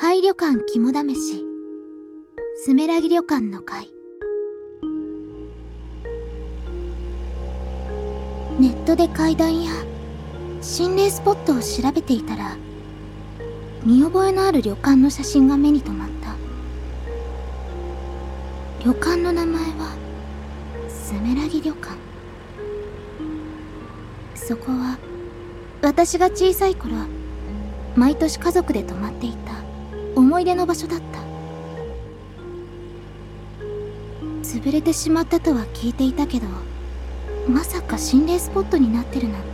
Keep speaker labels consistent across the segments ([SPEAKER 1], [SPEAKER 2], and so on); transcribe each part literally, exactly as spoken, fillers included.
[SPEAKER 1] 廃旅館肝試し、スメラギ旅館の会。ネットで階段や心霊スポットを調べていたら、見覚えのある旅館の写真が目に留まった。旅館の名前はスメラギ旅館。そこは私が小さい頃毎年家族で泊まっていた思い出の場所だった。潰れてしまったとは聞いていたけど、まさか心霊スポットになってるなんて。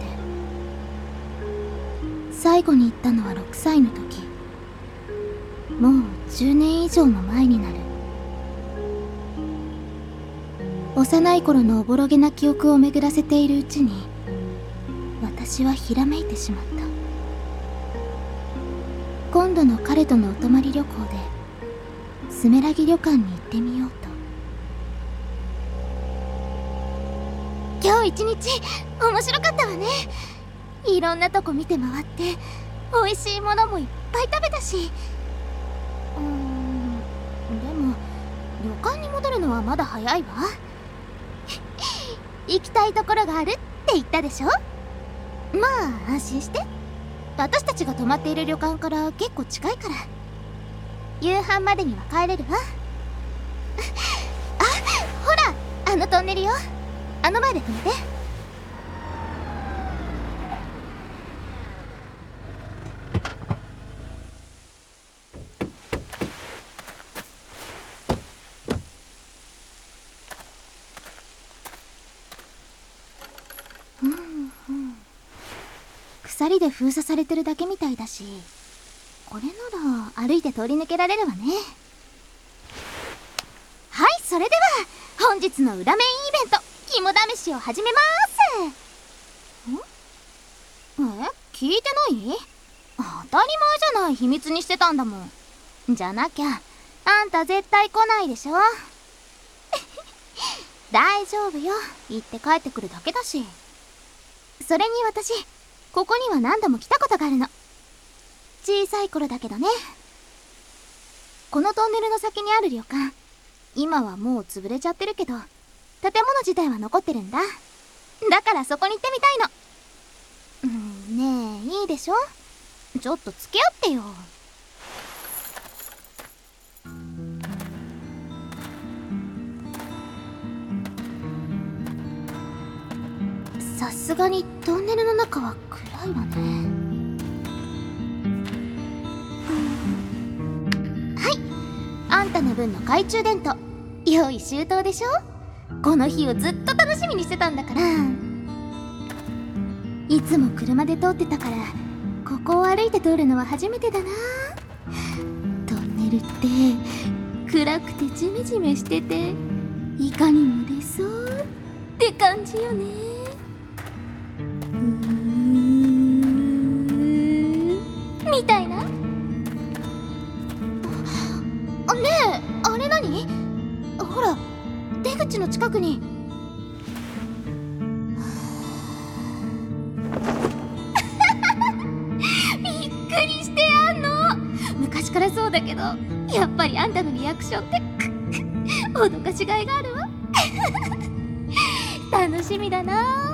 [SPEAKER 1] 最後に行ったのはろくさいの時。もうじゅうねん以上も前になる。幼い頃のおぼろげな記憶を巡らせているうちに、私はひらめいてしまった。今度の彼とのお泊まり旅行でスメラギ旅館に行ってみようと。今日一日面白かったわね。いろんなとこ見て回って美味しいものもいっぱい食べたし。うーんでも旅館に戻るのはまだ早いわ。行きたいところがあるって言ったでしょ。まあ安心して。私たちが泊まっている旅館から結構近いから、夕飯までには帰れるわ。あ、ほらあのトンネルよ。あの前で止めて。うんうん、鎖で封鎖されてるだけみたいだし、これなら歩いて通り抜けられるわね。はい、それでは本日の裏メインイベント、肝試しを始めまーす。ん？え？聞いてない？当たり前じゃない、秘密にしてたんだもん。じゃなきゃあんた絶対来ないでしょ。大丈夫よ、行って帰ってくるだけだし。それに私ここには何度も来たことがあるの。小さい頃だけどね。このトンネルの先にある旅館、今はもう潰れちゃってるけど建物自体は残ってるんだ。だからそこに行ってみたいの。うん、ねえいいでしょ、ちょっと付き合ってよ。さすがにトンネルの中は暗いわね。はい、あんたの分の懐中電灯用意周到でしょ。この日をずっと楽しみにしてたんだから。いつも車で通ってたから、ここを歩いて通るのは初めてだな。トンネルって暗くてジメジメしてて、いかにも出そうって感じよね。みたいな。あ、ねえ、あれ何？ほら、出口の近くに。びっくりしてやんの。昔からそうだけど、やっぱりあんたのリアクションって脅かしがいがあるわ。楽しみだな。